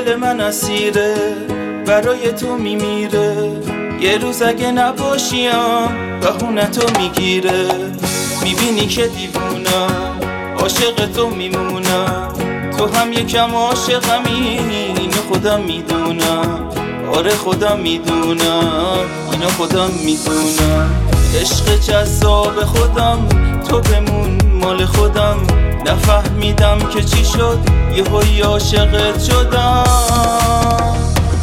دل من اسیره برای تو میمیره. یه روز اگه نباشیم بهونه تو میگیره. میبینی که دیوونم عاشق تو میمونم. تو هم یکم عاشقمی اینو خودم میدونم. آره خودم میدونم اینو خودم میدونم. عشق جذاب خودم تو بمون مال خودم. نفهمیدم که چی شد یهویی عاشقت شدم.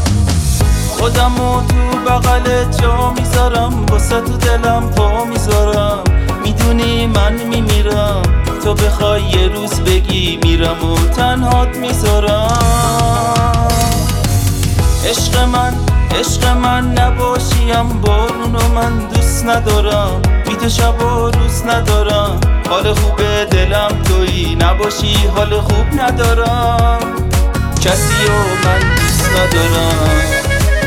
خودمو تو بغلت جا میذارم واسه تو دلم پا میذارم. میدونی من میمیرم تو بخوای یه روز بگی میرم و تنهات میذارم. عشق من نباشیم بارونو من دوست ندارم. بی تو شب و روز ندارم. حال خوب دلم تویی نباشی حال خوب ندارم. کسی و من دوست ندارم.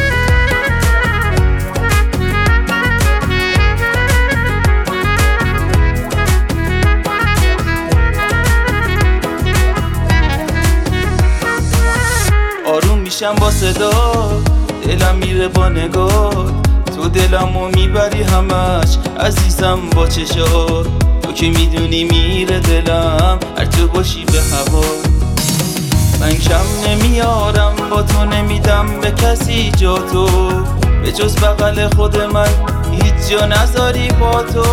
آروم میشم با صدا دلم میره با نگاه. تو دلمو میبری همش عزیزم با چشات. تو که میدونی میره دلم هر تو باشی به هوا. من کم نمیارم با تو نمیدم به کسی جا تو. به جز بغل خود من هیچ جا نذاری با تو.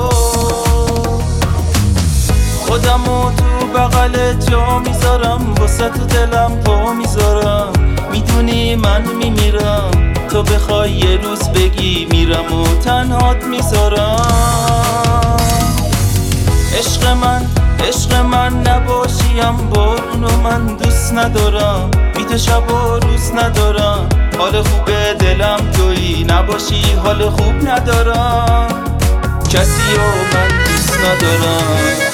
خودمو تو بغل جا میذارم واسه تو دلم پا میذارم. میدونی من میمیرم تو بخوای یه روز بگی میرم و تنهات میذارم. عشق من نباشیم بارونو من دوست ندارم. بی تو شب و روز ندارم. حال خوب دلم تویی نباشی حال خوب ندارم. کسی و من دوست ندارم.